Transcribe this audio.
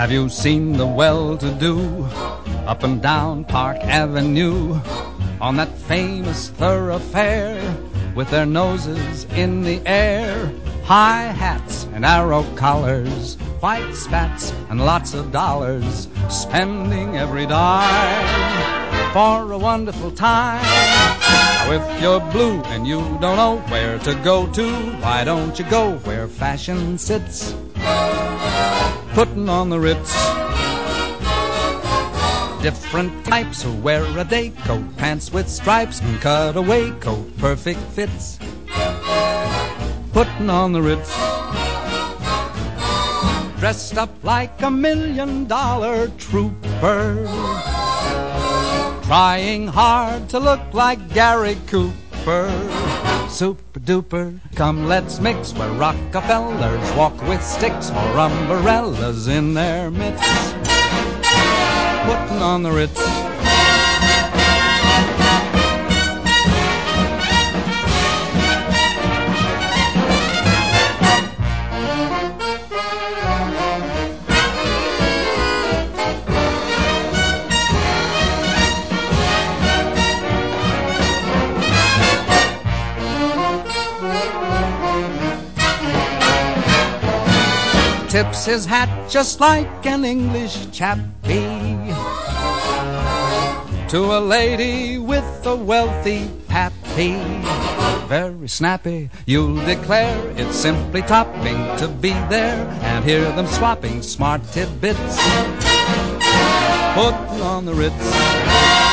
Have you seen the well-to-do up and down Park Avenue on that famous thoroughfare with their noses in the air? High hats and arrow collars, white spats and lots of dollars, spending every dime for a wonderful time. Now if you're blue and you don't know where to go to, why don't you go where fashion sits, putting on the Ritz. Different types who wear a day coat, pants with stripes and cutaway coat, perfect fits, putting on the Ritz. Dressed up like $1 million trooper, trying hard to look like Gary Cooper. Super duper, come let's mix where Rockefellers walk with sticks or umbrellas in their mitts, putting on the Ritz. Tips his hat just like an English chappie to a lady with a wealthy pappy. Very snappy, you'll declare it's simply topping to be there and hear them swapping smart tidbits, putting on the Ritz.